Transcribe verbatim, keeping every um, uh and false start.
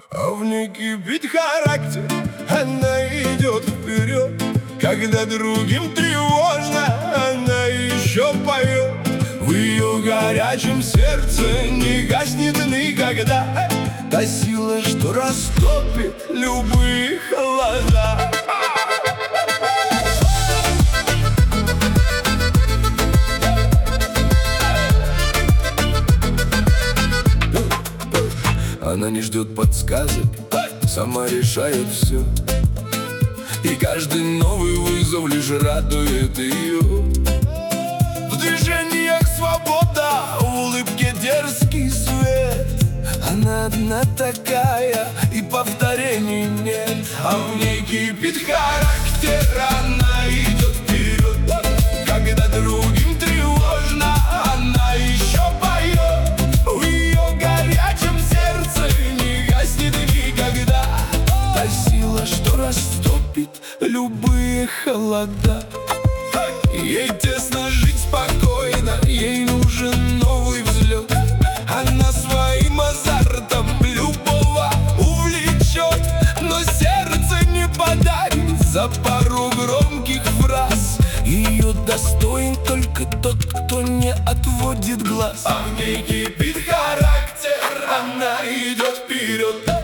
А в ней кипит характер, она идет вперед. Когда другим тревожно, она еще поет. В ее горячем сердце не гаснет никогда та сила, что растопит любые холода. Она не ждет подсказок, сама решает все. И каждый новый вызов лишь радует ее. В движениях свобода, в улыбке дерзкий свет. Она одна такая, и повторений нет. А в ней кипит характер, она идет вперед. Когда другим тревожно, она еще поет. В ее горячем сердце не гаснет никогда та сила, что растопит любые холода. Ей тесно жить спокойно, ей нужен новый взлет. Она своим азартом любого увлечет, но сердце не подарит за пару громких фраз. Ее достоин только тот, кто не отводит глаз. А в ней кипит характер, она идет вперед.